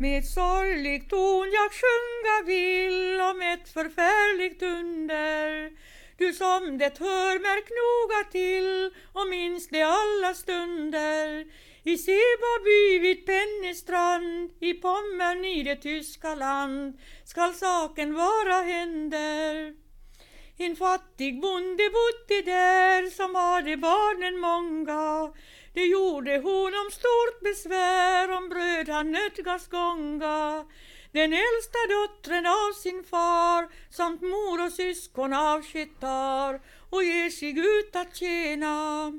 Med sorglig ton jag sjunga vill om ett förfärligt under. Du som det hör märk noga till och minns det alla stunder. I Sebaby vid Pennestrand, i Pommern i det tyska land, skall saken vara händer. En fattig bonde bodde där som hade barnen många. Det gjorde hon om stort besvär, om bröd han nödgas gånga. Den äldsta dottern av sin far, samt mor och syskon avsked tar och ger sig ut att tjäna.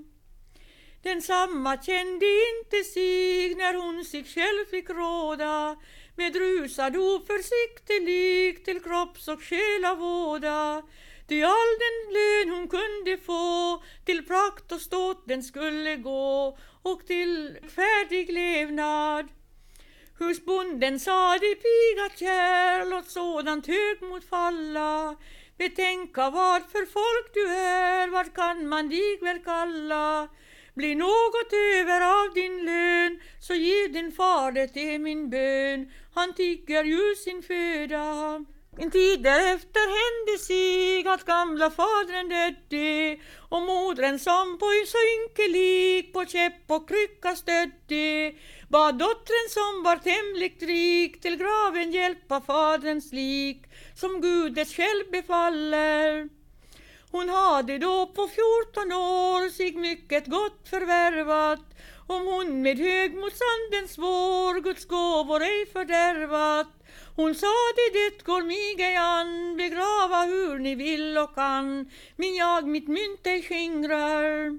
Densamma kände inte sig när hon sig själv fick råda, med rusad oförsiktig till kropps- och själavåda. Ty all den lön hon kunde få, till prakt och ståt den skulle gå, och till färdig levnad. Husbonden sade piga kär, låt sådant högmod falla. Betänka vad för folk du är, vad kan man dig väl kalla? Blir något över av din lön, så giv din far det är min bön. Han tigger ju sin föda. En tid därefter hände sig att gamla fadren dödde, och modren som på en så ynkelig på käpp och krycka stödde, bad dottern som var tämligt rik till graven hjälpa fadrens lik, som Gud själv befaller. Hon hade då på 14 år sig mycket gott förvärvat, om hon med högmodsanden svår Guds gåvor ej fördärvat. Hon sade det går mig ej an, begrava hur ni vill och kan, men jag mitt mynt ej skingrar.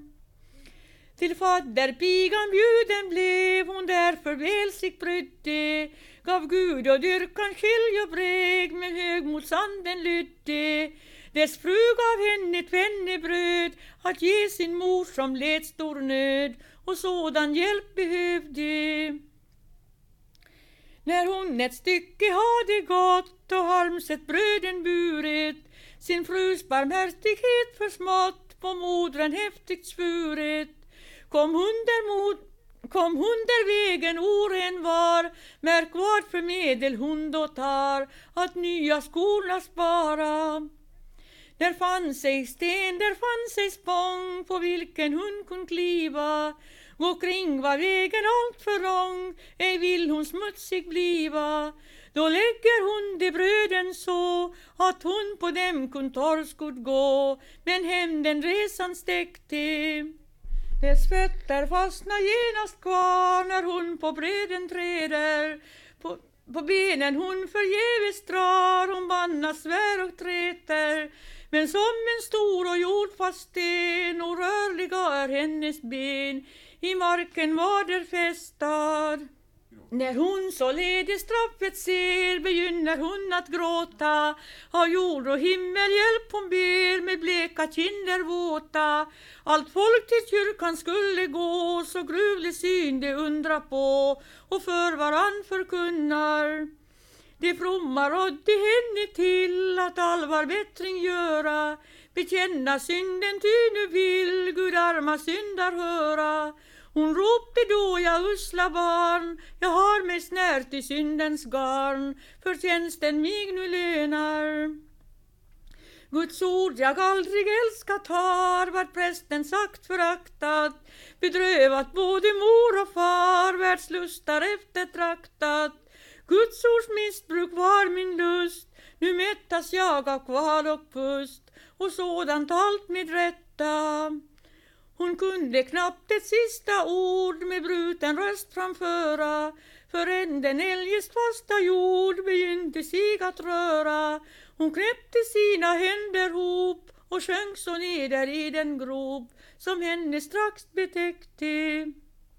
Till fadderpigan bjuden blev, hon därför väl sig brydde, gav Gud och dyrkan skiljebreg, med högmodsanden lydde. Dess fru gav henne tvennebröd, att ge sin mor som led stor nöd, och sådan hjälp behövde. När hon ett stycke hade gått och halmset bröden burit, sin frus barmhärtighet försmått, på modren häftigt svurit. Kom hon där vägen oren var, märk vad för medel hon då tar, att nya skorna spara. Där fann sig sten, där fann sig spång, på vilken hon kunde kliva. Gå kring var vägen allt för lång, ej vill hon smutsig bliva. Då lägger hon de bröden så, att hon på dem kunde torrskod gå, men hem den resan stäckte. Dess fötter fastna genast kvar, när hon på bröden träder. På benen hon förgäves drar, hon bannas svär och träter. Men som en stor och jordfast sten, orörliga är hennes ben, i marken var där fästad. När hon således straffet ser, begynner hon att gråta. Av jord och himmel hjälp hon ber, med bleka kinder våta. Allt folk till kyrkan skulle gå, så gruvlig syn de undra på, och för varann förkunnar. Det fromma rådde henne till att allvar bättring göra, bekänna synden ty nu vill Gud arma syndar höra. Hon ropte då, jag usla barn, jag har mig snärt i syndens garn, för tjänsten mig nu lönar. Guds ord jag aldrig älskat har, vad prästen sagt föraktat, bedrövat både mor och far, världslustar eftertraktat. Guds ords missbruk var min lust, nu mättas jag av kval och pust, och sådant allt med rätta. Hon kunde knappt ett sista ord med bruten röst framföra, förrän den eljest fasta jord begynte sig att röra. Hon knäppte sina händer hop och sjönk så neder i den grop, som henne strax betäckte.